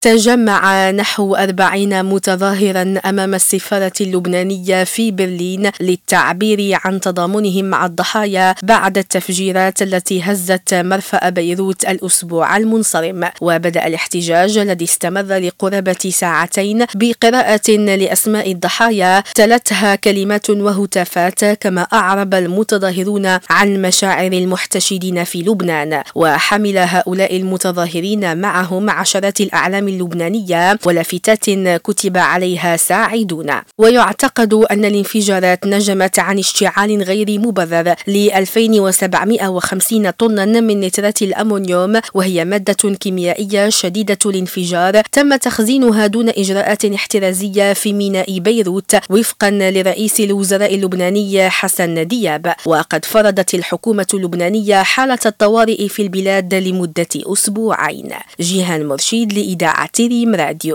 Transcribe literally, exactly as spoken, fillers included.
تجمع نحو أربعين متظاهرا أمام السفارة اللبنانية في برلين للتعبير عن تضامنهم مع الضحايا بعد التفجيرات التي هزت مرفأ بيروت الأسبوع المنصرم. وبدأ الاحتجاج الذي استمر لقرابة ساعتين بقراءة لأسماء الضحايا تلتها كلمات وهتافات، كما أعرب المتظاهرون عن مشاعر المحتشدين في لبنان. وحمل هؤلاء المتظاهرين معهم عشرات الأعلام اللبنانية ولافتات كتب عليها ساعدون. ويعتقد أن الانفجارات نجمت عن اشتعال غير مبرر ل ألفين وسبعمائة وخمسين طنا من نترات الأمونيوم، وهي مادة كيميائية شديدة الانفجار تم تخزينها دون إجراءات احترازية في ميناء بيروت وفقا لرئيس الوزراء اللبناني حسن دياب. وقد فرضت الحكومة اللبنانية حالة الطوارئ في البلاد لمدة أسبوعين. جيهان مرشيد لإذاعة ريم راديو.